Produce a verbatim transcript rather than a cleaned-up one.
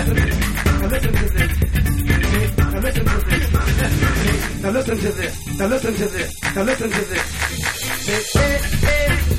Now listen to this. Now listen to this. Now listen to this. Now listen to this. Now listen to this. Hey, hey, hey.